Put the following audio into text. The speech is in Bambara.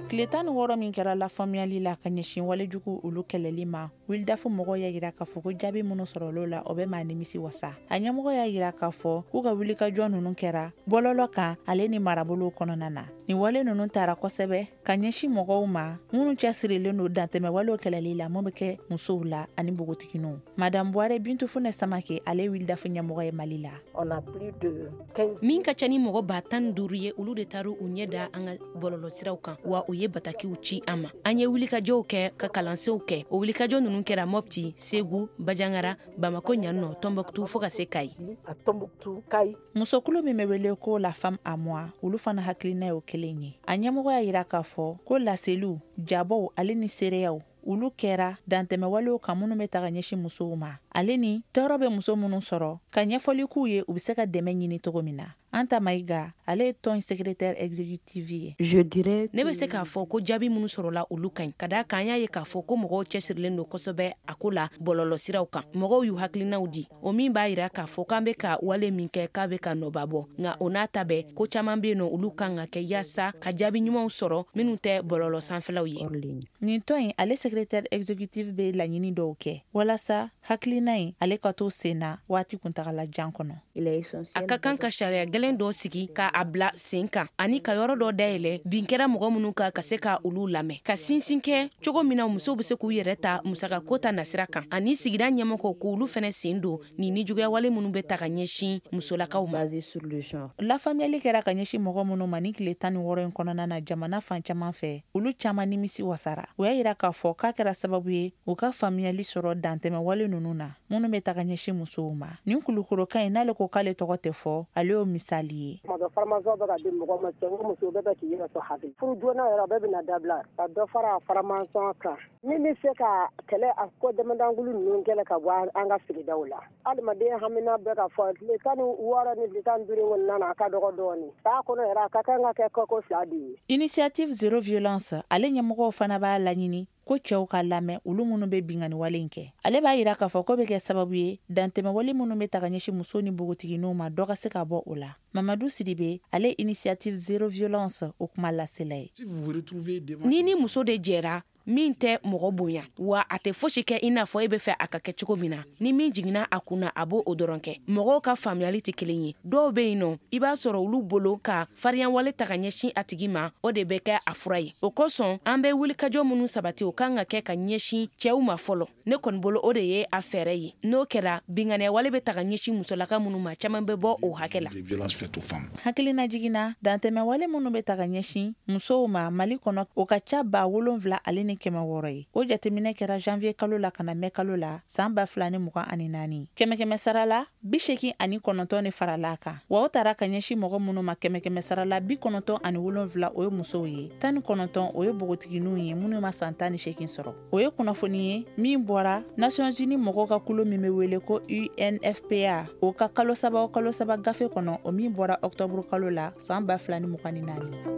tile 16 min kɛra lafaamuyali la ka ɲɛsin walejugu olu kɛlɛli ma wilidafu mɔgɔw y'a yira k'a fɔ ko jaabi minnu sɔrɔlo la o bɛ maa nimisi wasa a ɲɛmɔgɔ y'a yira k'a fɔ k'u ka wulikajɔ ninnu kɛra bɔlɔlɔ kan ale ni marabolo kɔnɔna na nin wale ninnu taara kosɛbɛ ka ɲɛsin mɔgɔw ma minnu cɛsirilen don dantɛmɛ walew kɛlɛli la mun bɛ kɛ musow la ani bogotigininw madame Buare Bintu Fune Samake ale wilidafu ɲɛmɔgɔ ye Mali la min ka ca ni mɔgɔ 15 ye olu de taru u ɲɛ da an ka bɔlɔlɔsiraw kan wa u ye batakiw ci an ma an ye wulikajɔw kɛ ka kalansew kɛ o wulikajɔ ninnu kɛra Mopti, Segu, Bajangara, Bamako ɲannɔ, Tombouctou fo ka se Kayi. musokulu min bɛ wele ko la femme à moi olu fana hakilina y'o kelen ye a ɲɛmɔgɔ y'a yira k'a fɔ ko laseliw jabaw ale ni seereyaw olu kɛra dantɛmɛ walew kan minnu bɛ taga ɲɛsin musow ma ale ni tɔɔrɔ bɛ muso minnu sɔrɔ ka ɲɛfɔli k'u ye u bɛ se ka dɛmɛ ɲini cogo min na Anta Maïga ale ye tɔn secrétaire exécutif ye ne bɛ se k'a fɔ ko jaabi minnu sɔrɔla olu kan ka da kan y'a ye k'a fɔ ko mɔgɔw cɛsirilen don kosɛbɛ a ko la bɔlɔlɔsiraw kan mɔgɔw y'u hakilinaw di o min b'a yira k'a fɔ k'an bɛ ka wale min kɛ k'a bɛ ka nɔbabɔ nka o n'a ta bɛɛ ko caman bɛ yen nɔ olu kan ka kɛ yaasa ka jaabi ɲumanw sɔrɔ minnu tɛ bɔlɔlɔ sanfɛlaw ye nin tɔn in ale secrétaire exécutif bɛ laɲini dɔw kɛ walasa hakilina in ale ka to sen na waati kuntagalajan kɔnɔ a ka kan ka sariya gɛlɛn dɔ sigi ka a bila sen kan ani ka yɔrɔ dɔ dayɛlɛ bin kɛra mɔgɔ minnu kan ka se ka olu lamɛn ka sinsin kɛ cogo min na musow bɛ se k'u yɛrɛ ta musaka ko ta nasira kan ani sigida ɲɛmɔgɔw k'olu fɛnɛ sen don ni nijuguya wale minnu bɛ ta ka ɲɛsin musolakaw ma lafaamuyali kɛra ka ɲɛsin mɔgɔ minnu ma ni tile 16 in kɔnɔna na jamana fan caman fɛ olu caman nimisi wasara o y'a yira k'a fɔ k'a kɛra sababu ye u ka faamuyali sɔrɔ dantɛmɛ wale ninnu na minnu bɛ taga ɲɛsin musow ma nin kulukorokan in n'ale ko k'ale tɔgɔ tɛ fɔ ale y'o misali ye faramaso bɛ ka di mɔgɔ ma cɛ muso bɛɛ bɛ k'i yɛrɛ to hakili furu joona yɛrɛ bɛɛ bɛna dabila ka dɔ fara faramaso kan min bɛ se ka kɛlɛ a ko dɛmɛdankulu ninnu kɛlɛ ka bɔ an ka sigidaw la adamaden hamina bɛɛ ka fɔ tile 16 ni tile 15 kɔnɔna na a ka dɔgɔ dɔɔni saa kɔnɔ yɛrɛ a ka kan ka kɛ kɔkɔ 2 de ye initiative zero violence ale ɲɛmɔgɔw fana b'a laɲini ko cɛw ka lamɛn olu minnu bɛ bingani wale in kɛ ale b'a yira k'a fɔ ko bɛ kɛ sababu ye dantɛmɛ wale minnu bɛ taga ɲɛsin muso ni bogotigininw ma dɔ ka se ka bɔ o la Mamadou Sidibe ale initiative zero violence o kuma lasela ye ni muso de jɛra min tɛ mɔgɔ bonya wa a tɛ fosi kɛ i n'a fɔ e bɛ fɛ a ka kɛ cogo min na ni min jiginna a kunna a b'o dɔrɔn kɛ mɔgɔw ka faamuyali tɛ kelen ye dɔw bɛ yen nɔ i b'a sɔrɔ olu bolo ka fariyan wale ta ka ɲɛsin a tigi ma o de bɛ kɛ a fura ye o kosɔn an bɛ wulikajɔ minnu sabati o kan ka kɛ ka ɲɛsin cɛw ma fɔlɔ ne kɔni bolo o de ye a fɛɛrɛ ye n'o kɛra binganiya wale bɛ ta ka ɲɛsin musolaka minnu ma caman bɛ bɔ o hakɛ la hakilina jiginna dantɛmɛ wale minnu bɛ ta ka ɲɛsin musow ma Mali kɔnɔ o ka ca 7,000 ale ni 600 ye o jateminɛ kɛra janvier kalo la kana mɛn kalo la san 2024 kɛmɛ sara la 89 ni farala kan wa o taara ka ɲɛsin mɔgɔ minnu ma kɛmɛ sara la 97 o ye musow ye 19 o ye bogotigininw ye minnu ma san 18 sɔrɔ o ye kunnafoni ye min bɔra Nations Unies mɔgɔw ka kulo min bɛ wele ko UNFPA o ka kalo saba gafe kɔnɔ o min bɔra octobre kalo la san 2024